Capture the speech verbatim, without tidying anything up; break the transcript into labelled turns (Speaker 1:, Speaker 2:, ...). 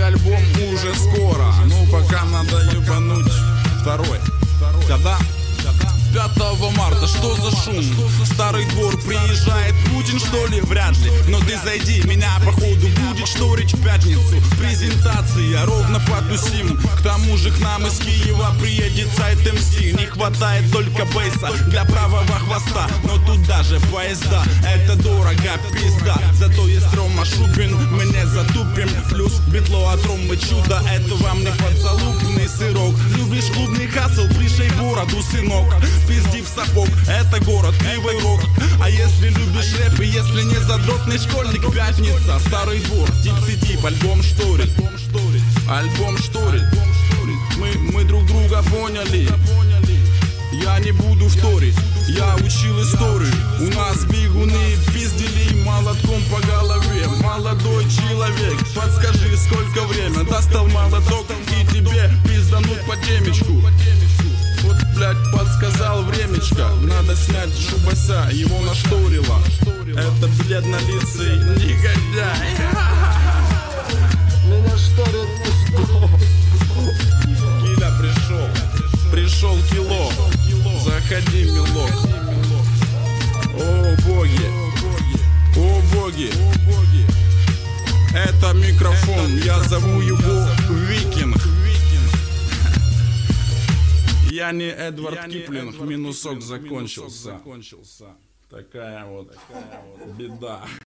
Speaker 1: альбом уже скоро. Ну пока надо ебануть второй. Когда? пятого марта, что за шум? Старый двор приезжает Путин, что ли? Вряд ли. Но ты зайди, меня походу будет шторить в пятницу. Презентация, ровно потусим. К тому же к нам из Киева приедет сайт эм си. Не хватает только бейса для правого хвоста. Но тут даже поезда, это дорого, пизда. Зато есть Рома Шубин, мы не затупим. Плюс битло от Ромы чудо, это вам не подзалупный сырок. Любишь клубный хасл, пришей бороду, сынок. Пизди в сапог, это город, кривой рок. А если любишь рэп и если не задротный школьник, пятница, старый двор, тип-тип, альбом шторит. Альбом шторит. Мы, мы друг друга поняли. Я не буду вторить, я учил историю. У нас бегуны пиздили молотком по голове. Молодой человек, подскажи, сколько время. Достал молоток и тебе пиздануть по темечку. Вот, блядь, подсказал времечко. Надо снять шубася, его нашторило. Это бледнолицый негодяй.
Speaker 2: Меня шторит не стоп.
Speaker 1: Киля пришел, пришел кило. Заходи, милок. О боги, о боги. Это микрофон, я зову его Викинг. Я не Эдвард Киплинг, минусок закончился. Такая вот беда.